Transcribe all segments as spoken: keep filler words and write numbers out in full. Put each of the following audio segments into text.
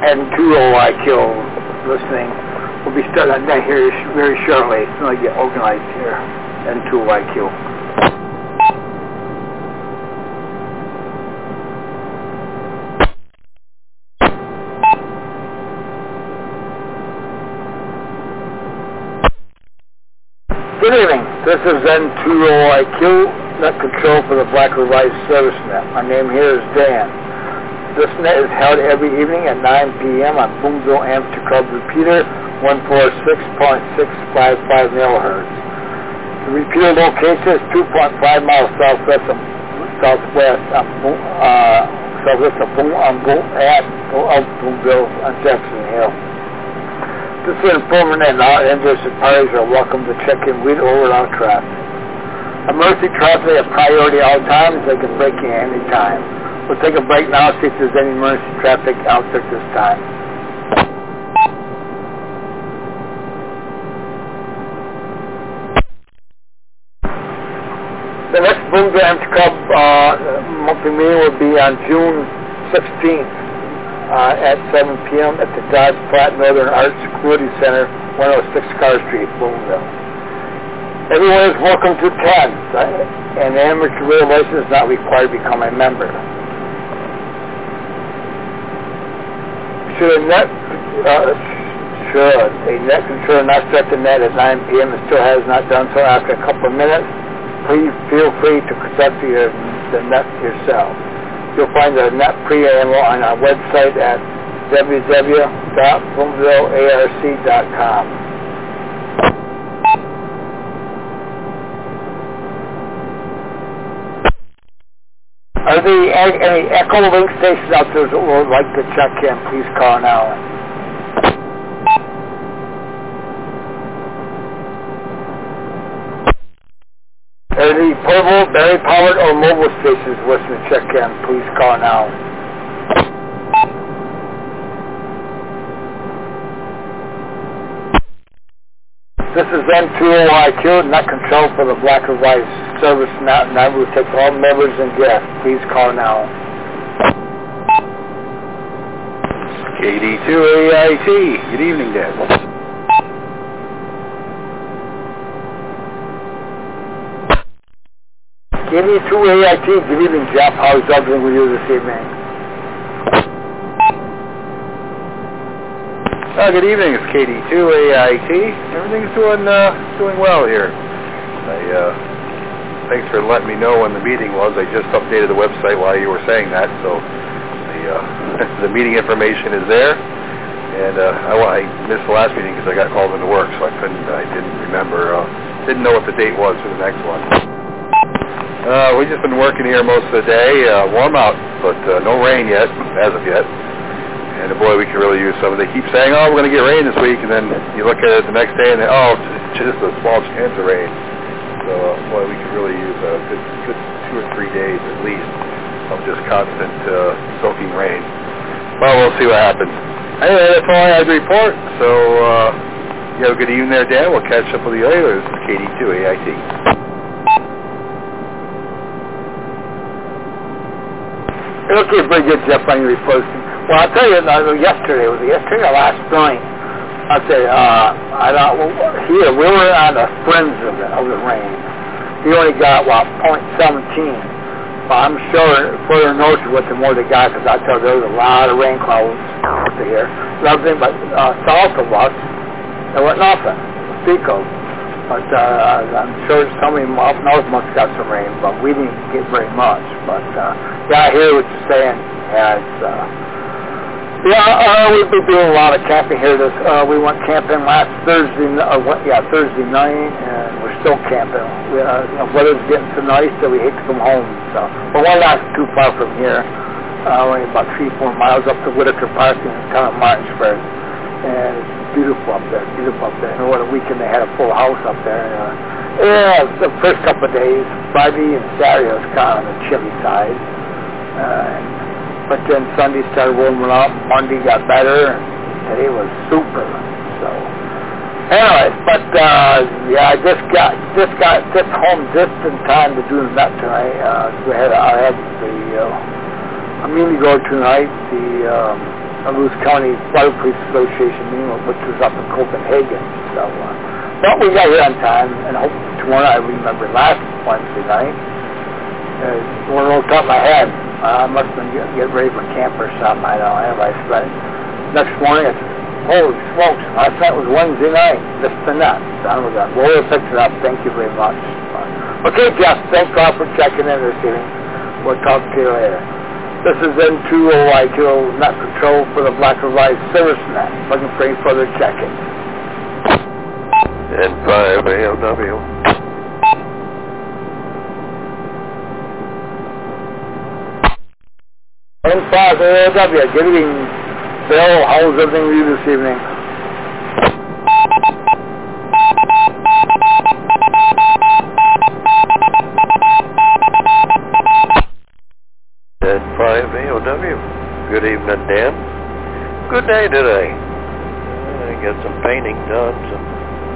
N two O I Q listening. We'll be starting on that here very shortly as soon as I get organized here. N two O I Q. Good evening. This is N two O I Q, net control for the Black Revised Service Net. My name here is Dan. This net is held every evening at nine p.m. on Boomville Amateur Club repeater, one forty-six point six five five megahertz. The repeater location is two point five miles southwest of southwest of uh, southwest of Boom on Boom at of Boomville on Jackson Hill. This is an informer net, and all interested parties are welcome to check in with or without traffic. Emergency traffic has priority all times. They can break in any time. We'll take a break now, see if there's any emergency traffic out there this time. The next Boomville Amateur Club uh, monthly meeting will be on June sixteenth uh, at seven p.m. at the Dodge Platte Northern Arts Security Center, one oh six Carr Street, Boomville. Everyone is welcome to attend, and the amateur radio license is not required to become a member. Should a net, uh, should a net controller not set the net at nine p.m. and still has not done so after a couple of minutes, please feel free to set your, the net yourself. You'll find the net preamble on our website at w w w dot boomville arc dot com. Are there any Echo Link stations out there that would like to check in? Please call now. Are there any portable, battery-powered, or mobile stations wishing to check in? Please call now. This is N two O I Q, net control for the Black Revised Service Net, and I will take all members and guests. Please call now. K D two A I T. Good evening, Dan. K D two A I T. Good evening, Jeff. How is everything with you this evening? Uh, good evening. It's K D two A I T. Everything's doing uh, doing well here. I, uh, thanks for letting me know when the meeting was. I just updated the website while you were saying that, so the uh, the meeting information is there. And uh, I, I missed the last meeting because I got called into work, so I couldn't. I didn't remember. Uh, didn't know what the date was for the next one. Uh, we've just been working here most of the day. Uh, warm out, but uh, no rain yet, as of yet. And boy, we could really use some. They keep saying, oh, we're going to get rain this week, and then you look at it the next day, and they, oh, it's just a small chance of rain. So, uh, boy, we could really use a good, good two or three days at least of just constant uh, soaking rain. Well, we'll see what happens. Anyway, that's all I had to report. So, uh, you have a good evening there, Dan. We'll catch up with you later. This is K D two A I T. Okay, very good, Jeff, on your report. Well, I'll tell you, uh, yesterday, was it yesterday or last night? I'll say, uh, I don't, well, here, we were on the fringe of the, of the rain. We only got, what, point seventeen. Well, I'm sure further north what the more they got, because I tell you, there was a lot of rain clouds up here. Nothing but uh, south of us, there was nothing to speak of. But uh, I'm sure somebody up north must have got some rain, but we didn't get very much. But, uh, yeah, I hear what you're saying. Yeah, it's, uh, Yeah, uh, we've been doing a lot of camping here. This, uh, we went camping last Thursday, uh, what, yeah, Thursday night, and we're still camping. We, uh, you know, weather's getting so nice that we hate to come home. So, but we're not too far from here. Uh, only about three, four miles up to Whitaker Park in town of Martinsburg, and it's beautiful up there. Beautiful up there. And what a weekend they had a full house up there. Uh, yeah, the first couple of days, Friday and Saturday was kind of on the chilly side. Uh, and, But then Sunday started warming up, Monday got better, and today was super. So, anyway, but uh, yeah, I just got just got just home just in time to do that tonight. Uh, we had I had the uh, I mean to go tonight. The um, a Moose County Fire Police Association meeting, which was up in Copenhagen. So, uh, but we got here on time, and hope tomorrow. I remember last Wednesday night. Uh, one off the top of my head, uh, I must have been getting get ready for camp or something. I don't know. Anyway, but next morning, I said, holy smokes! Last night was Wednesday night. This and that. Done with that. Well, we'll fix it up. Thank you very much. Uh, okay, Jeff. Thanks a lot for checking in this evening. We'll talk to you later. This is N two O I Q, Net Patrol for the Black Revised Service Net. Looking for any further check-in. N five A O W. N five A O W. Good evening, Bill. How's everything with you this evening? N five A O W. Good evening, Dan. Good day today. I got some painting done, some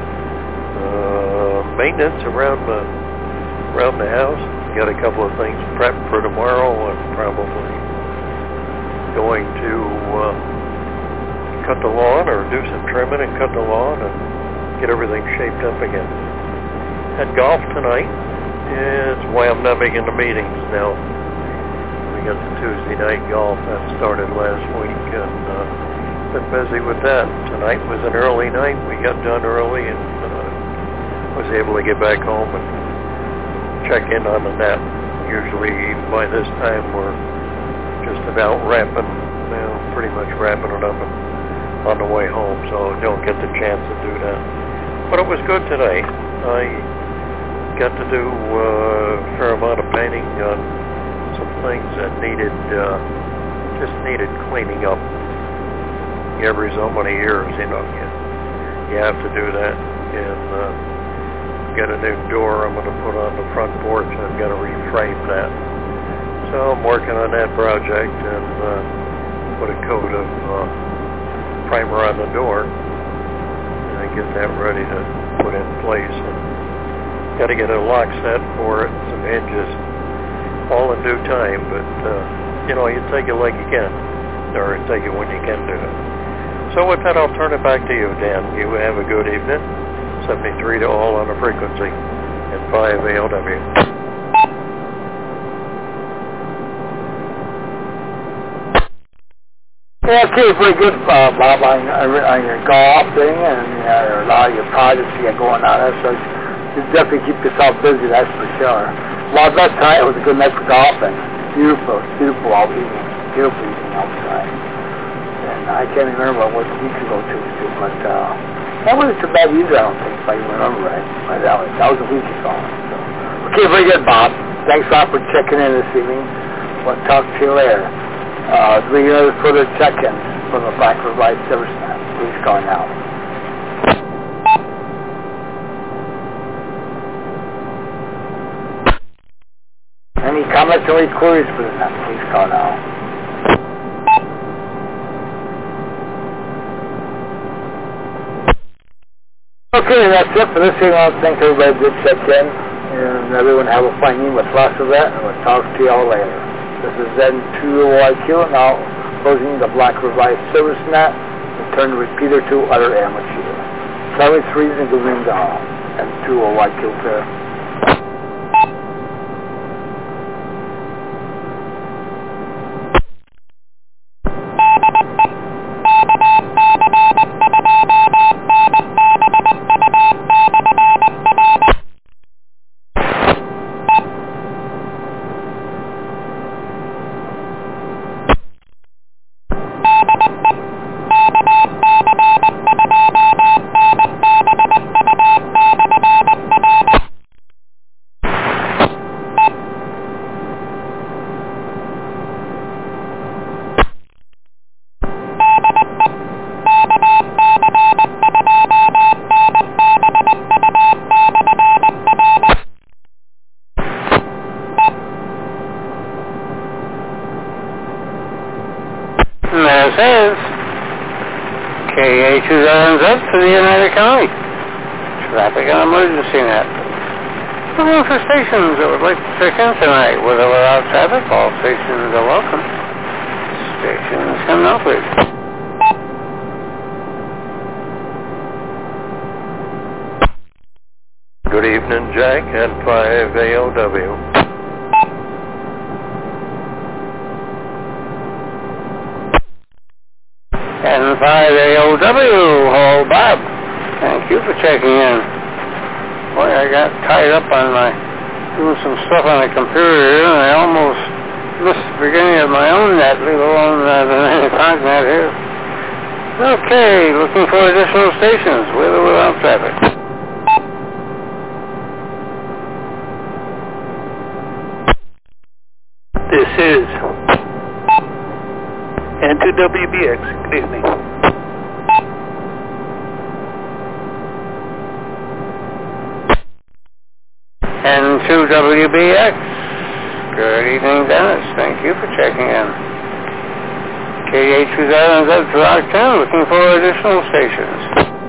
uh, maintenance around the around the house. Got a couple of things prepped for tomorrow. I'm probably going to uh, cut the lawn or do some trimming and cut the lawn and get everything shaped up again. Had golf tonight. It's wound up in the meetings now. We got the Tuesday night golf that started last week, and uh, been busy with that. Tonight was an early night. We got done early and uh, was able to get back home and check in on the net. Usually by this time we're just about wrapping, you know, pretty much wrapping it up and on the way home, so don't get the chance to do that. But it was good today. I got to do uh, a fair amount of painting on some things that needed, uh, just needed cleaning up. Every so many years, you know, you, you have to do that. And uh, get a new door I'm going to put on the front porch. I've got to reframe that. So I'm working on that project and uh, put a coat of uh, primer on the door and get that ready to put in place. And got to get a lock set for it, some hinges, all in due time, but, uh, you know, you take it like you can, or take it when you can do it. So with that, I'll turn it back to you, Dan. You have a good evening. seventy-three to all on the frequency at five A O W. Yeah, okay, pretty good, uh, Bob, on, on your golf thing and uh, a lot of your projects you got going on there, so you definitely keep yourself busy, that's for sure. Well, that night, it was a good night for golfing. Beautiful, beautiful all evening. Beautiful evening outside. And I can't remember what week ago Tuesday, but uh, that wasn't too bad either, I don't think, if I remember right. But that was, that was a week ago. So. Okay, very good, Bob. Thanks a lot for checking in this evening. We'll talk to you later. Uh, do we get any further check-ins from the Black Revised Service Net? Please call now. Any comments or any queries for the net? Please call now. Okay, that's it for this evening. I thank everybody did check in, and everyone have a fine evening with lots of that, and we'll talk to you all later. This is N two O I Q, now closing the Black Revised Service Net, and turn the repeater to other amateur. seventy-three is in the room down. N two O I Q clear. This is K A two thousand Z for the United County Traffic and Emergency Net. Looking for stations that would like to check in tonight with or without traffic. All stations are welcome. Stations come now, please. evening, Jack, and five A O W. And five A O W, Hall Bob. Thank you for checking in. Boy, I got tied up on my, doing some stuff on the computer here, and I almost missed the beginning of my own net, leave alone uh, the nine o'clock net here. Okay, looking for additional stations, with or without traffic. This is N two W B X. Good evening. N two W B X. Good evening, Dennis. Thank you for checking in. K A two thousand Z to Rock ten, looking for additional stations.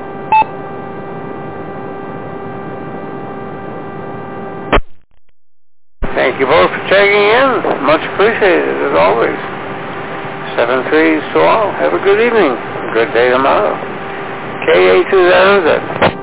Thank you both for checking in. Much appreciated, as always. Seven threes to all. Have a good evening. Good day tomorrow. K A two thousand Z.